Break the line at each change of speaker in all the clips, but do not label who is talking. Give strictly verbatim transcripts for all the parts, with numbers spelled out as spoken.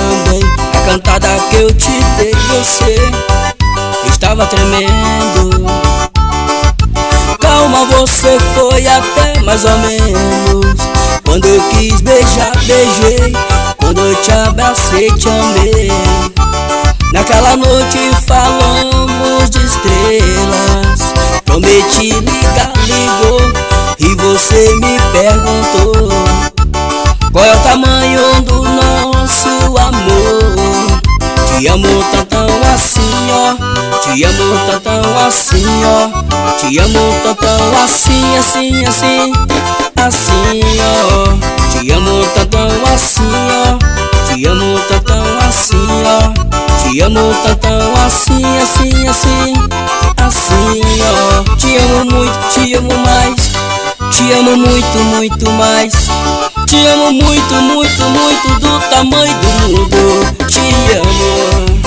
também. A cantada que eu te dei, você estava tremendo. Calma, você foi até mais ou menos. Quando eu quis beijar, beijei. Quando eu te abracei, te amei. Naquela noite falamos de estrelas. Prometi ligar, ligou, e você me perguntou qual é o tamanho do nosso amor. Te amo tantão assim, ó. Te amo tantão assim, ó. Te amo tantão assim, assim, assim, assim, ó. Te amo tantão assim, ó. Te amo tantão assim, ó. Te amo tantão assim, assim, assim, assim, ó. Te amo muito, te amo mais. Te amo muito, muito mais. Te amo muito, muito, muito, do tamanho do mundo. Te amo.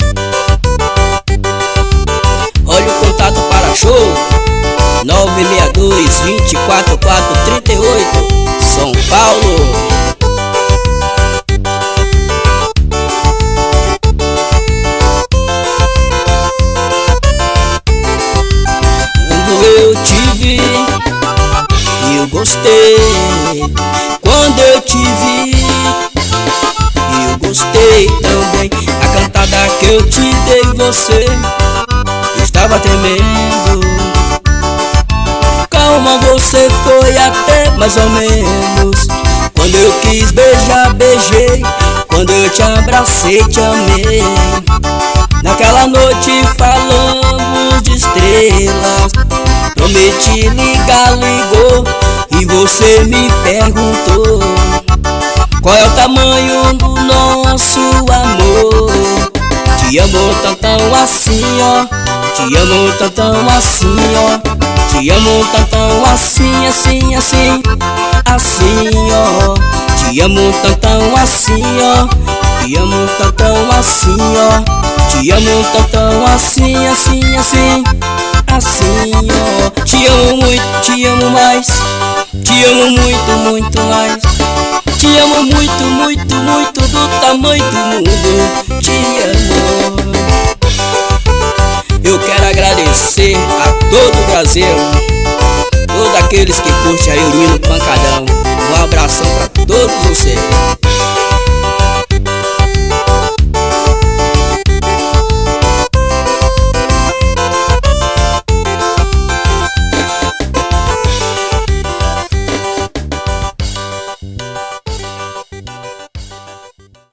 Olha o contato para show: nove seis dois, vinte e quatro, quatro, trinta e oito, São Paulo. Quando eu te vi, eu gostei. Quando eu te vi, eu gostei também. A cantada que eu te dei, você estava tremendo. Calma, você foi até mais ou menos. Quando eu quis beijar, beijei. Quando eu te abracei, te amei. Naquela noite falamos de estrelas. Prometi ligar, ligou, e você me perguntou qual é o tamanho do nosso amor. Te amo tantão assim, ó. Te amo tantão assim, ó. Te amo tantão assim, assim, assim, assim, ó. Te amo tantão assim, ó. Te amo tantão assim, ó. Te amo tantão assim, assim, assim, assim, ó. Te amo muito, te amo mais. Te amo muito, muito mais. Te amo muito, muito, muito, do tamanho do mundo. Te amo. Eu quero agradecer a todo o Brasil, todos aqueles que curtem aí o Nino Pancadão. Um abração pra todos vocês.